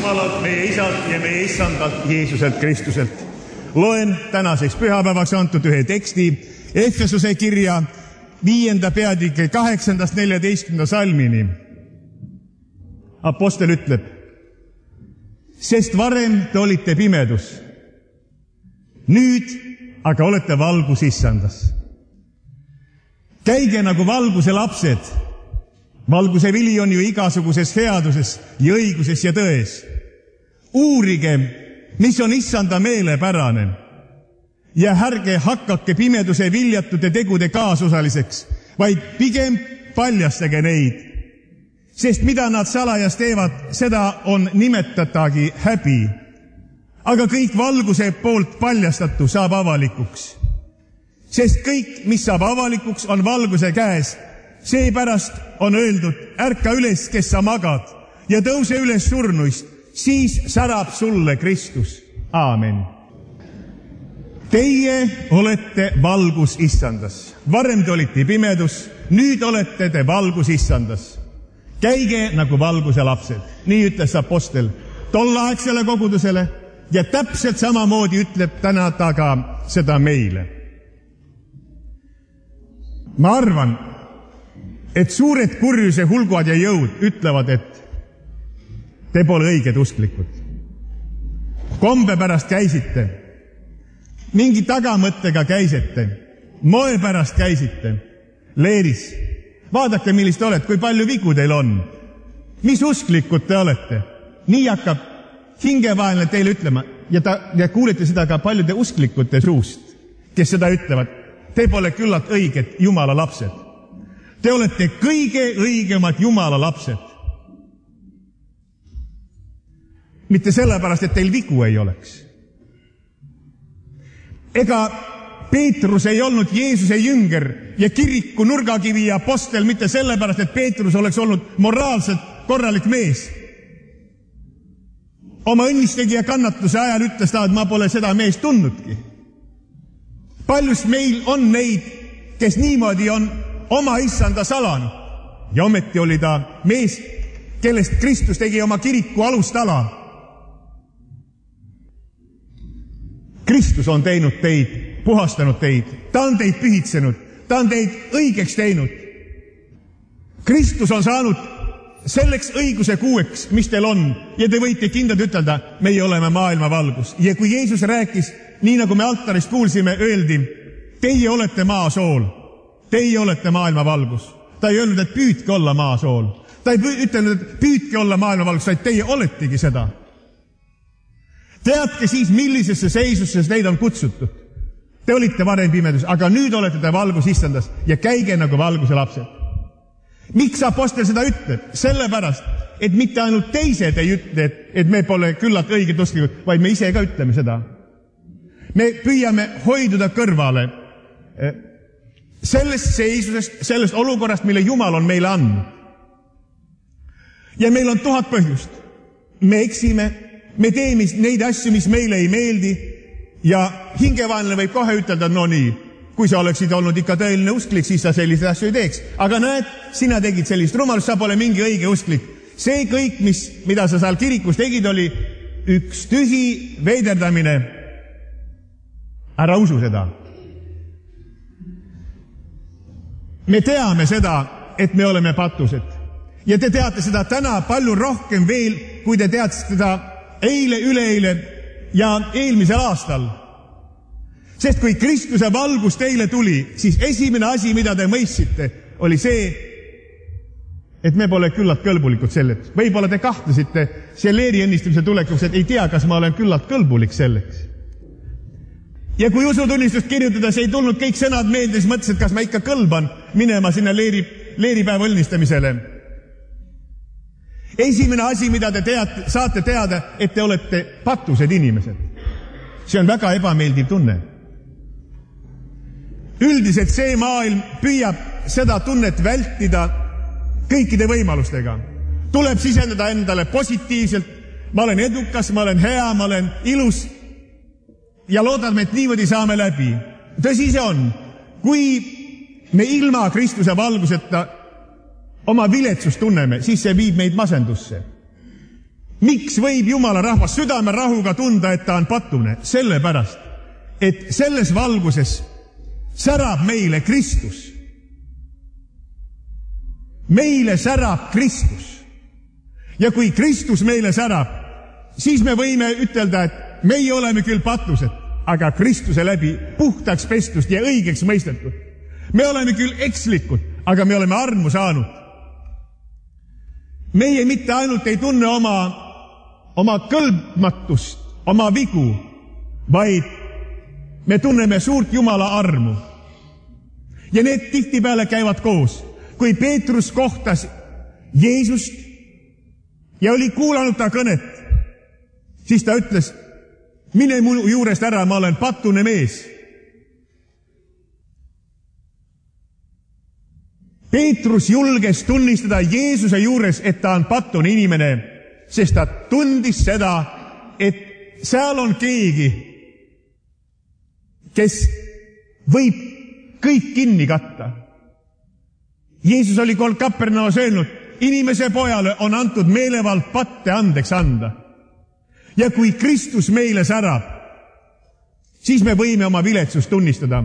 Jumalalt, meie isalt ja meie issandalt Jeesuselt Kristuselt. Loen tänaseks pühapäevaks antud ühe teksti Efesuse kirja 5. peatüki 8.14. salmini. Apostel ütleb: sest varem te olite pimedus, nüüd aga olete valgus issandas. Käige nagu valguse lapsed. Valguse vili on ju igasuguses headuses ja õiguses ja tões. Uurige, mis on issanda meelepärane, ja ärge hakake pimeduse viljatute tegude kaasosaliseks, vaid pigem paljastage neid. Sest mida nad salajas teevad, seda on nimetatagi häbi. Aga kõik valguse poolt paljastatu saab avalikuks. Sest kõik, mis saab avalikuks, on valguse käes. Seepärast on öeldud: ärka üles, kes sa magad, ja tõuse üles surnuist, siis särab sulle Kristus. Aamen. Teie olete valgus issandas. Varem te olite pimedus, nüüd olete te valgus issandas. Käige nagu valguse lapsed. Nii ütles apostel tolleaegsele kogudusele ja täpselt samamoodi ütleb täna ta ka seda meile. Ma arvan, et suured kurjuse hulgad ja jõud ütlevad, et te pole õiged usklikud. Kombe pärast käisite, mingi tagamõttega käisite, moe pärast käisite, leeris. Vaadake, millist oled, kui palju vigu teil on. Mis usklikud te olete? Nii hakkab hingevaenlane teile ütlema ja kuulete seda ka paljude usklikute suust, kes seda ütlevad. Te pole küllalt õiged Jumala lapsed. Te olete kõige õigemad Jumala lapsed. Mitte sellepärast, et teil vigu ei oleks. Ega Peetrus ei olnud Jeesuse jünger ja kiriku nurgakivi ja apostel mitte sellepärast, et Peetrus oleks olnud moraalselt korralik mees. Oma õnnistegi ja kannatuse ajal ütles ta, et ma pole seda meest tundnudki. Paljust meil on neid, kes niimoodi on oma issanda salanud. Ja ometi oli ta mees, kellest Kristus tegi oma kiriku alustala. Kristus on teinud teid, puhastanud teid. Ta on teid pühitsenud. Ta on teid õigeks teinud. Kristus on saanud selleks õiguse kuueks, mis teil on. Ja te võite kindlalt ütelda, meie oleme maailma valgus. Ja kui Jeesus rääkis, nii nagu me altarist kuulsime, öeldi: teie olete maasool. Teie olete maailma valgus. Ta ei öelnud, et püüdke olla maasool. Ta ei ütelnud, et püüdke olla maailma valgus, vaid teie oletegi seda. Teadke siis, millisesse seisusse teid on kutsutud. Te olite varem pimedus, aga nüüd olete te valgus issandas ja käige nagu valguse lapsed. Miks apostel seda ütleb? Sellepärast, et mitte ainult teised ei ütle, et me pole küllalt õiged usklikud, vaid me ise ka ütleme seda. Me püüame hoiduda kõrvale sellest seisusest, sellest olukorrast, mille Jumal on meile andnud. Ja meil on 1000 põhjust. Me eksime, me teeme neid asju, mis meile ei meeldi, ja hingevaenlane võib kohe ütelda, no nii, kui sa oleksid olnud ikka tõeline usklik, siis sa selliseid asju ei teeks. Aga näed, sina tegid sellist rumalust, sa pole mingi õige usklik. See kõik, mida sa seal kirikus tegid, oli üks tühi veiderdamine. Ära usu seda. Me teame seda, et me oleme patused. Ja te teate seda täna palju rohkem veel, kui te teadsite seda eile, üleeile ja eelmisel aastal. Sest kui Kristuse valgus teile tuli, siis esimene asi, mida te mõistsite, oli see, et me pole küllalt kõlbulikud selleks. Võib-olla te kahtlesite see leeri õnnistamise tulekuks, et ei tea, kas ma olen küllalt kõlbulik selleks. Ja kui usutunnistust kirjutada, see ei tulnud kõik sõnad meelde, siis mõtlesid, kas ma ikka kõlban minema sinna leeripäeva õnnistamisele. Esimene asi, mida te saate teada, et te olete patused inimesed. See on väga ebameeldiv tunne. Üldiselt see maailm püüab seda tunnet vältida kõikide võimalustega. Tuleb sisendada endale positiivselt. Ma olen edukas, ma olen hea, ma olen ilus. Ja loodame, et niimoodi saame läbi. Tõsi see on, kui me ilma Kristuse valguseta oma viletsust tunneme, siis see viib meid masendusse. Miks võib Jumala rahvas südame rahuga tunda, et ta on patune? Sellepärast, et selles valguses särab meile Kristus. Meile särab Kristus. Ja kui Kristus meile särab, siis me võime ütelda, et meie oleme küll patused, aga Kristuse läbi puhtaks pestust ja õigeks mõistetud. Me oleme küll ekslikud, aga me oleme armu saanud. Meie mitte ainult ei tunne oma kõlbmatust, oma vigu, vaid me tunneme suurt Jumala armu. Ja need tihtipeale käivad koos. Kui Peetrus kohtas Jeesust ja oli kuulanud ta kõnet, siis ta ütles, mine mu juurest ära, ma olen patune mees. Peetrus julges tunnistada Jeesuse juures, et ta on patune inimene, sest ta tundis seda, et seal on keegi, kes võib kõik kinni katta. Jeesus oli kord Kapernaus öelnud, inimese pojale on antud meelevald patte andeks anda. Ja kui Kristus meile särab, siis me võime oma viletsust tunnistada.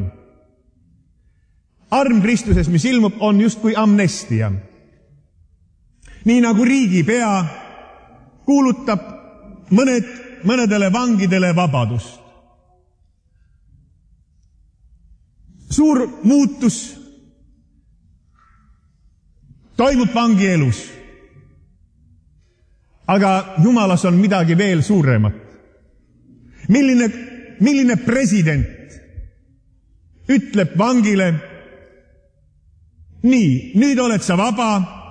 Arm Kristuses, mis ilmub, on just kui amnestia. Nii nagu riigipea kuulutab mõnedele vangidele vabadust. Suur muutus toimub vangi elus. Aga Jumalas on midagi veel suuremat. Milline president ütleb vangile, nii, nüüd oled sa vaba,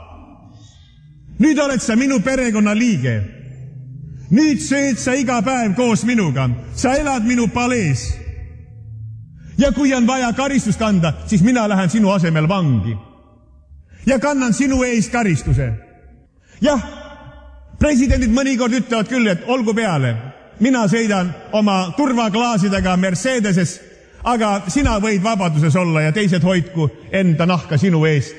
nüüd oled sa minu perekonna liige, nüüd sööd sa iga päev koos minuga, sa elad minu palees. Ja kui on vaja karistust kanda, siis mina lähen sinu asemel vangi. Ja kannan sinu ees karistuse. Jah, presidendid mõnikord ütlevad küll, et olgu peale. Mina sõidan oma turvaklaasidega Mercedeses, aga sina võid vabaduses olla ja teised hoidku enda nahka sinu eest.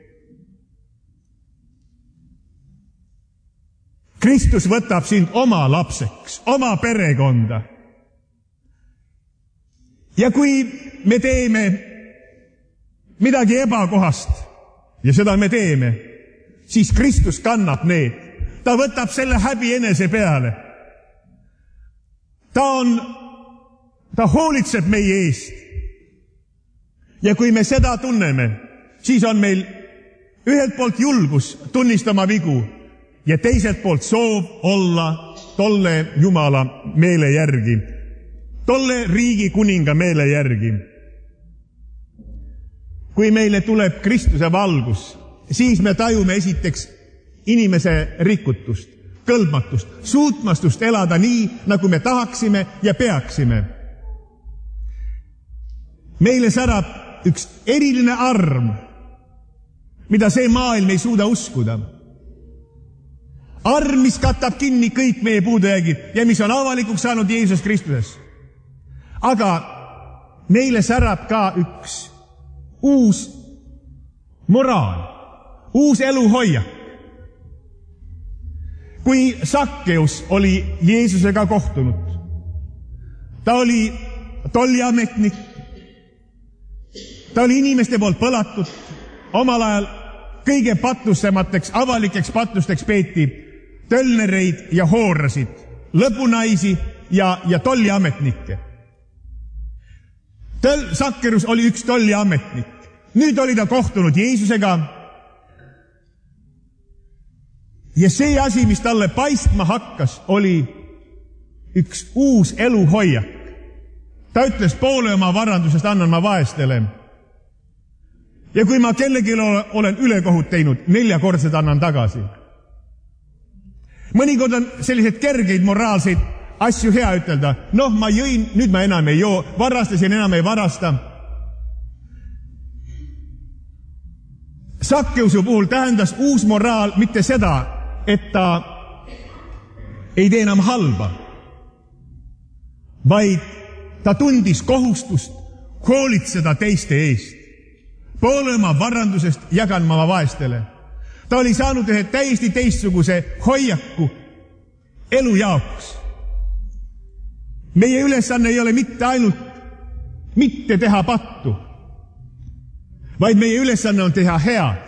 Kristus võtab sind oma lapseks, oma perekonda. Ja kui me teeme midagi ebakohast, ja seda me teeme, siis Kristus kannab need. Ta võtab selle häbi enese peale. Ta hoolitseb meie eest. Ja kui me seda tunneme, siis on meil ühelt poolt julgus tunnistama vigu ja teiselt poolt soov olla tolle Jumala meele järgi, tolle riigi kuninga meele järgi. Kui meile tuleb Kristuse valgus, siis me tajume esiteks inimese rikutust, kõlbmatust, suutmastust elada nii, nagu me tahaksime ja peaksime. Meile särab üks eriline arm, mida see maailm ei suuda uskuda. Arm, mis katab kinni kõik meie puudujäägid ja mis on avalikuks saanud Jeesus Kristuses. Aga meile särab ka üks uus moraal, uus eluhoiak. Kui Sakkeus oli Jeesusega kohtunud, ta oli tolliametnik, ta oli inimeste poolt põlatud, omal ajal kõige patusemateks avalikeks patusteks peeti tölnereid ja hoorasid, lõbunaisi ja tolliametnikke. Sakkerus oli üks tolliametnik. Nüüd oli ta kohtunud Jeesusega ja see asi, mis talle paistma hakkas, oli üks uus eluhoiak. Ta ütles, poole oma varandusest annan ma vaestele. Ja kui ma kellegi olen ülekohut teinud, 4-kordsed annan tagasi. Mõnikord on sellised kergeid moraalseid asju hea ütelda. Noh, ma jõin, nüüd ma enam ei joo, varastasin, enam ei varasta. Sakkeusu puhul tähendas uus moraal mitte seda, et ta ei tee enam halba, vaid ta tundis kohustust hoolitseda teiste eest. Poole oma varandusest jagan ma vaestele. Ta oli saanud ühe täiesti teistsuguse hoiaku elu jaoks. Meie ülesanne ei ole mitte ainult mitte teha pattu, vaid meie ülesanne on teha head.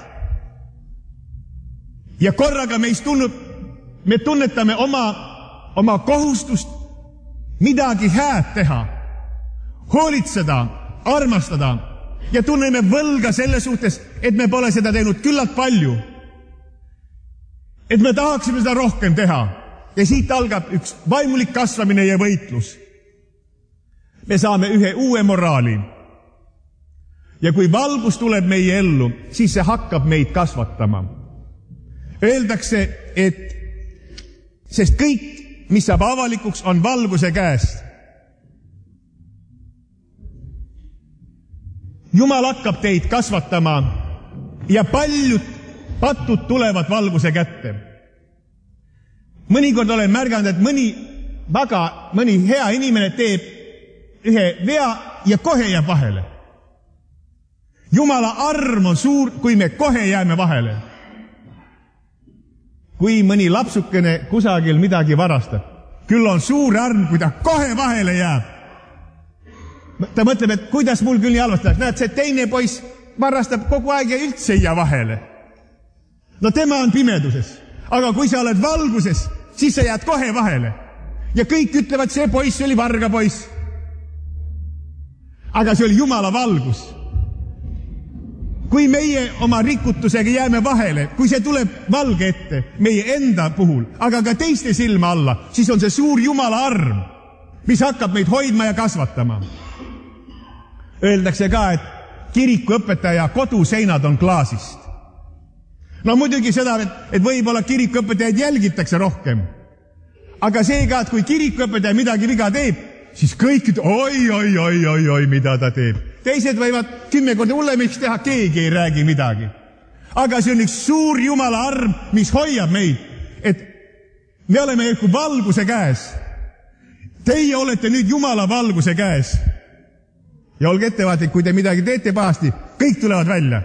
Ja korraga me tunnetame oma kohustust midagi head teha, hoolitseda, armastada ja tunneme võlga selle suhtes, et me pole seda teinud küllalt palju. Et me tahaksime seda rohkem teha. Ja siit algab üks vaimulik kasvamine ja võitlus. Me saame ühe uue moraali. Ja kui valgus tuleb meie ellu, siis see hakkab meid kasvatama. Öeldakse, et sest kõik, mis saab avalikuks, on valguse käest. Jumal hakkab teid kasvatama ja paljud patud tulevad valguse kätte. Mõnikord olen märganud, et mõni hea inimene teeb ühe vea ja kohe jääb vahele. Jumala arm on suur, kui me kohe jääme vahele. Kui mõni lapsukene kusagil midagi varastab, küll on suur arm, kui ta kohe vahele jääb. Ta mõtleb, et kuidas mul küll nii halvasti läheks. Näed, see teine poiss varastab kogu aeg ja üldse ei jää vahele. No tema on pimeduses. Aga kui sa oled valguses, siis sa jääd kohe vahele. Ja kõik ütlevad, see poiss oli varga poiss. Aga see oli Jumala valgus. Kui meie oma rikutusega jääme vahele, kui see tuleb valge ette meie enda puhul, aga ka teiste silma alla, siis on see suur Jumala arm, mis hakkab meid hoidma ja kasvatama. Öeldakse ka, et kirikuõpetaja koduseinad on klaasist. No muidugi seda, et võib-olla kirikuõpetajaid jälgitakse rohkem. Aga see ka, et kui kirikuõpetaja midagi viga teeb, siis kõik oi, mida ta teeb. Teised võivad 10 korda hullemiks teha, keegi ei räägi midagi. Aga see on üks suur Jumala arm, mis hoiab meid, et me oleme kui valguse käes. Teie olete nüüd Jumala valguse käes. Ja olge ettevaatlik, kui te midagi teete pahasti, kõik tulevad välja.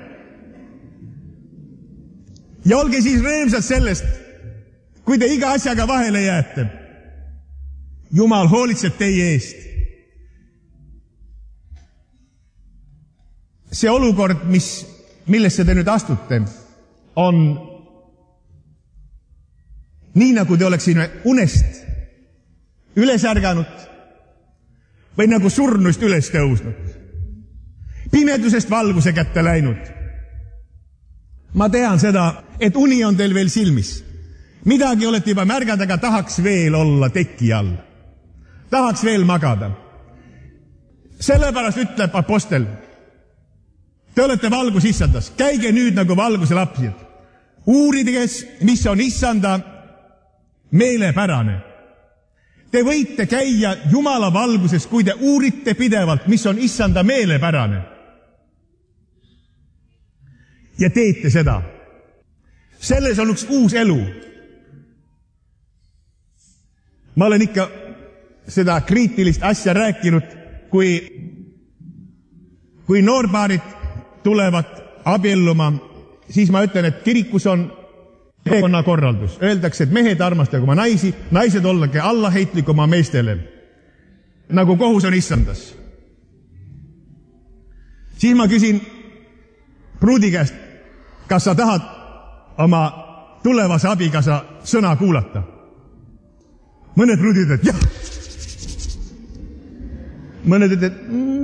Ja olge siis rõõmsad sellest, kui te iga asjaga vahele jääte. Jumal hoolitseb teie eest. See olukord, millesse te nüüd astute, on nii, nagu te oleksime unest üles ärganud või nagu surnust üles tõusnud. Pimedusest valguse kätte läinud. Ma tean seda, et uni on teil veel silmis. Midagi olete juba märganud, aga tahaks veel olla teki all. Tahaks veel magada. Sellepärast ütleb apostel, te olete valgus issandas, käige nüüd nagu valguse lapsed. Uurige, mis on issanda meelepärane. Te võite käia Jumala valguses, kui te uurite pidevalt, mis on issanda meelepärane. Ja teete seda. Selles on üks uus elu. Ma olen ikka seda kriitilist asja rääkinud, kui noorpaarid tulevad abielluma, siis ma ütlen, et kirikus on perekonnakorraldus. Öeldakse, et mehed armastagu oma naisi, naised ollage allaheitlik oma meestele, nagu kohus on issandas. Siis ma küsin pruudi käest, kas sa tahad oma tulevase abikaasa sõna kuulata? Mõned pruudid ütlevad, jah. Mõned ütlevad,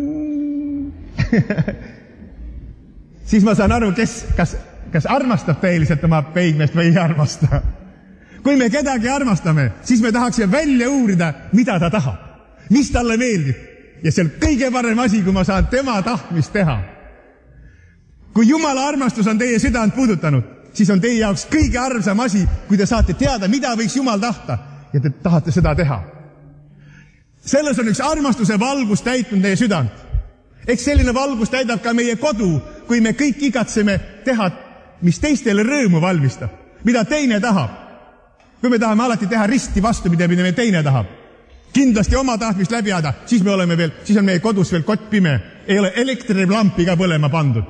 Siis ma saan aru, kas armastab tõeliselt oma peigmeest või ei armasta. Kui me kedagi armastame, siis me tahaksime välja uurida, mida ta tahab, mis talle meeldib. Ja see on kõige parem asi, kui ma saan tema tahtmist teha. Kui Jumala armastus on teie südant puudutanud, siis on teie jaoks kõige armsam asi, kui te saate teada, mida võiks Jumal tahta ja te tahate seda teha. Selles on üks armastuse valgus täitnud teie südant. Eks selline valgus täidab ka meie kodu, kui me kõik igatseme teha, mis teistele rõõmu valmistab, mida teine tahab. Kui me tahame alati teha risti vastu, mida me teine tahab. Kindlasti oma tahtmist läbi ajada, siis on meie kodus veel kott pime, ei ole elektrilampi ka põlema pandud.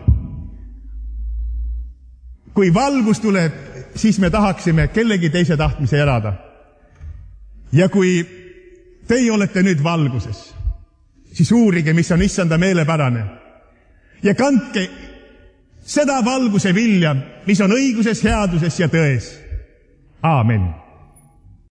Kui valgus tuleb, siis me tahaksime kellegi teise tahtmise elada. Ja kui teie olete nüüd valguses, siis uurige, mis on issanda meelepärane. Ja kandke seda valguse vilja, mis on õiguses, headuses ja tões. Aamen.